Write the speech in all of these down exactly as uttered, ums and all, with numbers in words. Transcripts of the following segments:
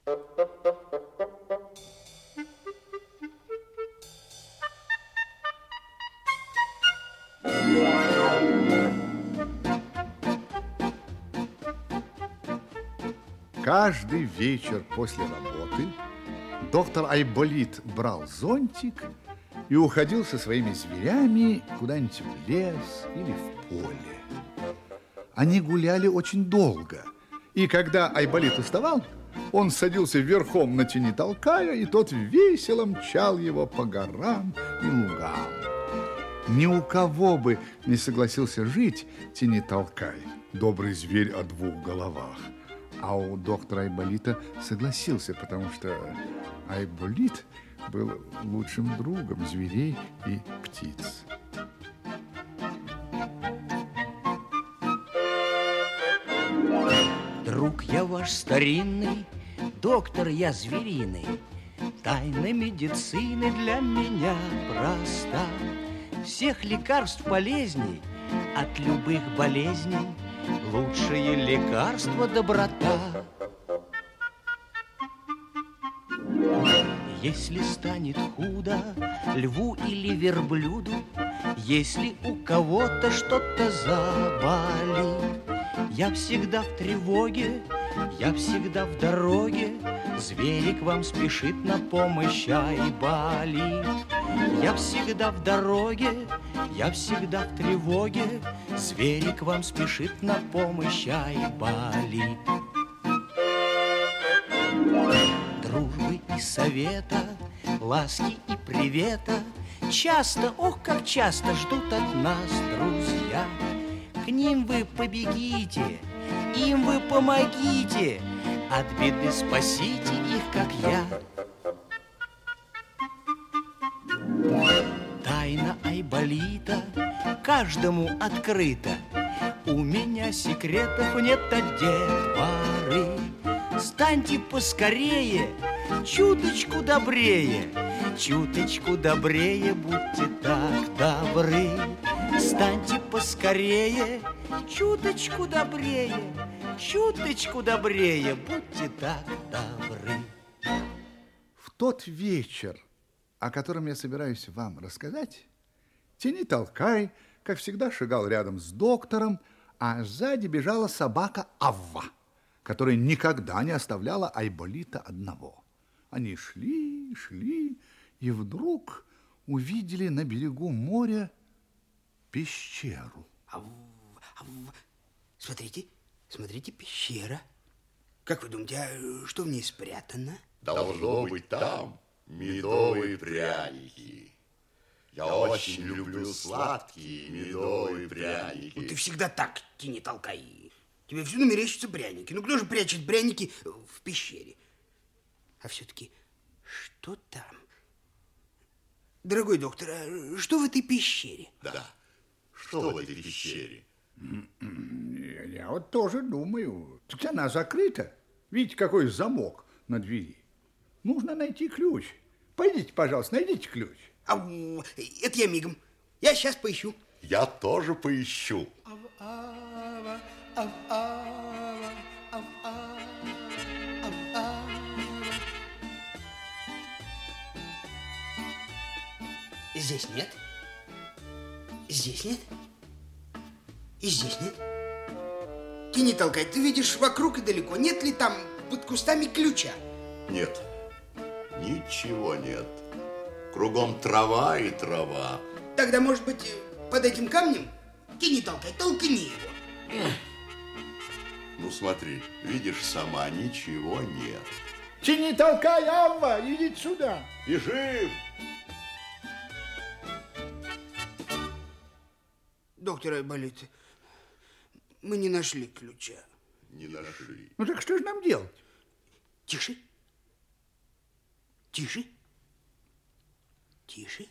Каждый вечер после работы доктор Айболит брал зонтик и уходил со своими зверями куда-нибудь в лес или в поле. Они гуляли очень долго, и когда Айболит уставал, он садился верхом на тени толкая, и тот весело мчал его по горам и лугам. Ни у кого бы не согласился жить тени толкай, добрый зверь о двух головах. А у доктора Айболита согласился, потому что Айболит был лучшим другом зверей и птиц. Друг я ваш старинный, доктор я звериный. Тайна медицины для меня проста. Всех лекарств полезней от любых болезней. Лучшее лекарство — доброта. Если станет худо льву или верблюду, если у кого-то что-то заболит, я всегда в тревоге, я всегда в дороге. Зверь к вам спешит на помощь, Айболит. Я всегда в дороге, я всегда в тревоге. Зверь к вам спешит на помощь, Айболит. Дружбы и совета, ласки и привета часто, ох, как часто ждут от нас друзья. К ним вы побегите, им вы помогите, от беды спасите их, как я. Тайна Айболита каждому открыта. У меня секретов нет от детворы. Станьте поскорее, чуточку добрее, чуточку добрее, будьте так добры. Станьте поскорее, чуточку добрее, чуточку добрее, будьте так добры. В тот вечер, о котором я собираюсь вам рассказать, тени толкай, как всегда, шагал рядом с доктором, а сзади бежала собака Авва, которая никогда не оставляла Айболита одного. Они шли, шли, и вдруг увидели на берегу моря пещеру. Ав, ав, смотрите, смотрите, пещера. Как вы думаете, а что в ней спрятано? Должно быть там медовые пряники. Я очень люблю сладкие медовые пряники. Ну, ты всегда так, тени толкай. Тебе всюду мерещатся пряники. Ну, кто же прячет пряники в пещере? А все-таки, что там? Дорогой доктор, а что в этой пещере? Да, что в этой пещере? Я, я вот тоже думаю. Так она закрыта. Видите, какой замок на двери. Нужно найти ключ. Пойдите, пожалуйста, найдите ключ. А, это я мигом. Я сейчас поищу. Я тоже поищу. Здесь нет. Здесь нет. И здесь нет. Ты не толкай, ты видишь вокруг и далеко. Нет ли там под кустами ключа? Нет, ничего нет. Кругом трава и трава. Тогда, может быть, под этим камнем? Ты не толкай, толкни его. Ну, смотри, видишь сама, ничего нет. Ты не толкай, Авва, идите сюда. Бежим! Доктор Айболит, мы не нашли ключа. Не нашли. Ну так что же нам делать? Тише. Тише. Тише.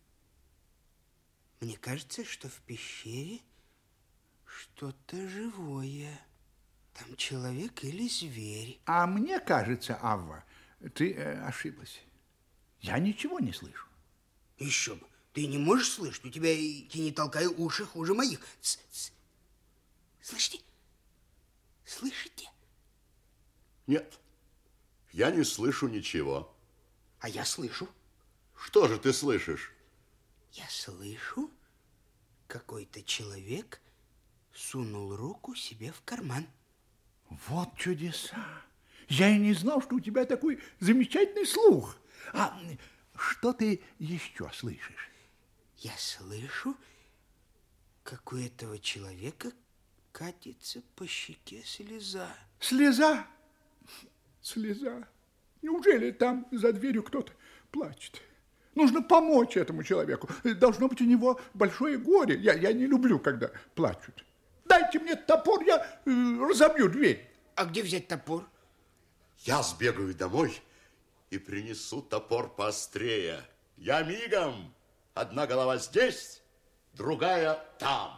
Мне кажется, что в пещере что-то живое. Там человек или зверь. А мне кажется, Авва, ты э, ошиблась. Я ничего не слышу. Еще бы. Ты не можешь слышать? У тебя и не толкай уши хуже моих. Ц -ц. Слышите? Слышите? Нет, Я не слышу ничего. А я слышу. Что же ты слышишь? Я слышу, какой-то человек сунул руку себе в карман. Вот чудеса. Я и не знал, что у тебя такой замечательный слух. А что ты еще слышишь? Я слышу, как у этого человека катится по щеке слеза. Слеза? Слеза? Неужели там за дверью кто-то плачет? Нужно помочь этому человеку. Должно быть, у него большое горе. Я, я не люблю, когда плачут. Дайте мне топор, я э, разобью дверь. А где взять топор? Я сбегаю домой и принесу топор поострее. Я мигом. Одна голова здесь, другая там.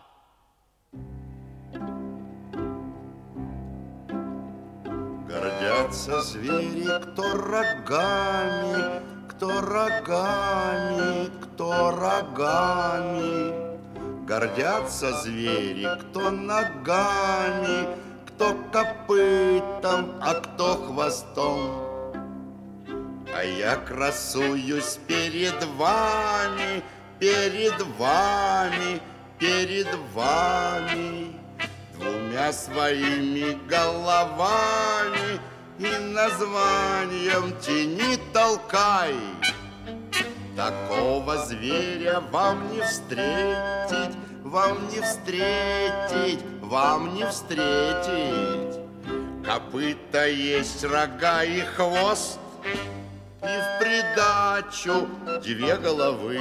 Гордятся звери, кто рогами, кто рогами, кто рогами. Гордятся звери, кто ногами, кто копытом, а кто хвостом. А я красуюсь перед вами, перед вами, перед вами, двумя своими головами и названием «Тяни, толкай». Такого зверя вам не встретить, вам не встретить, вам не встретить. Копыта есть, рога и хвост, и в придачу две головы.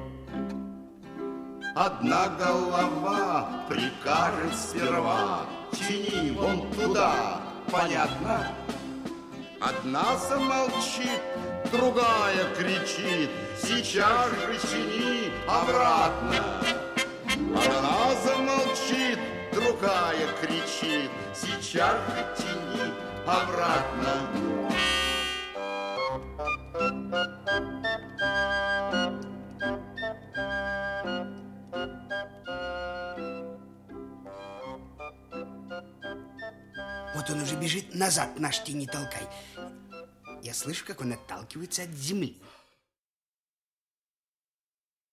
Одна голова прикажет сперва: тяни вон туда, понятно? Одна замолчит, другая кричит: сейчас же тяни обратно. Одна замолчит, другая кричит: сейчас же тяни обратно. Вот он уже бежит назад, наш «Тяни, толкай». Я слышу, как он отталкивается от земли.